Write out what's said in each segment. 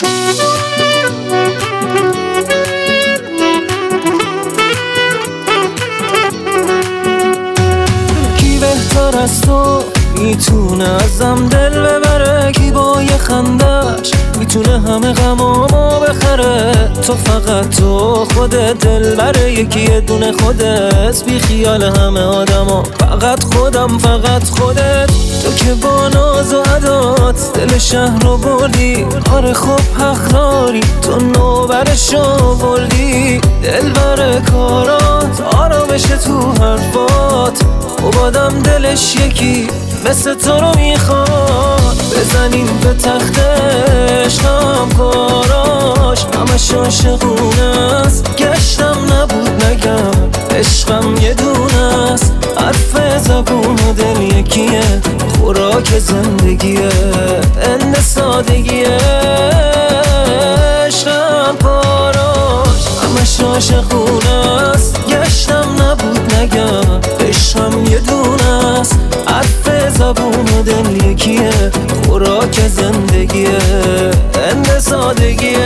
کی بهتر از تو میتونه ازم دل ببره؟ کی با یه خندش میتونه همه غمامو بخره؟ تو فقط تو خودت دلبر یکی یه دونه خودت، بی خیال همه آدما فقط خودم فقط خودت. تو که با ناز و عدات دل شهر رو بردی، آره خب حق داری تو نوبرشو بردی. دلبر کارات آرامش تو حرفات، مبادم دلش یکی مثل تو رو میخواد. بزنیم به تخت عشقم کاراش، همش عاشقونه است، گشتم نبود نگم عشقم یه دونه است. حرف زبون و دل یکیه، خوراک زندگیه، اند سادگیه. عشقم کاراش همش عاشقونه است، گشتم نبود نگم عشقم یه دونه است. حرف زبون و دل یکیه، خوراک زندگیه، اند سادگیه.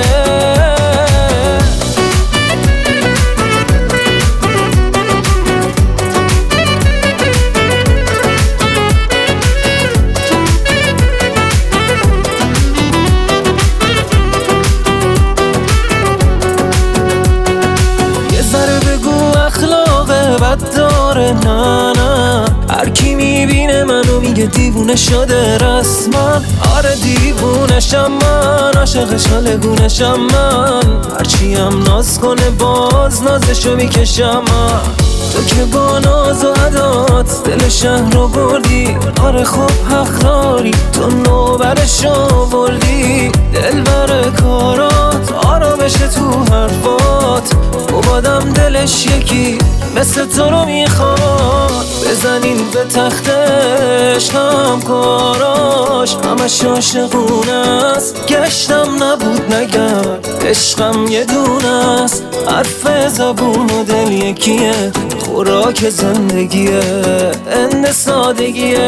بد داره نه نه، هر کی میبینه منو میگه دیوونه شده رسما. آره دیوونشم من، عاشقش حالگونشم من، هرچی هم ناز کنه باز نازشو میکشم من. تو که با ناز و عدات دل شهر رو بردی، آره خب حق داری تو نوبرشو بردی. دلبر کارات آرامش تو حرفات، مبادم دلش یکی مثل تو رو میخواد. بزنین به تخت عشقم کاراش، همش عاشقونه است، گشتم نبود نگم عشقم یه دونه است. حرف زبون و دل یکیه، خوراک زندگیه، اند سادگیه.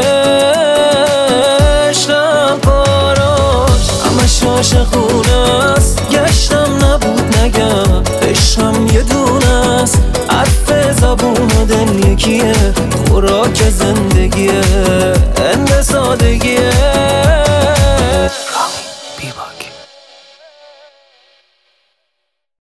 عشقم کاراش همش عاشقونه است، گشتم نبود نگم عشقم یه دونه است. حرف زبون و دل یکیه،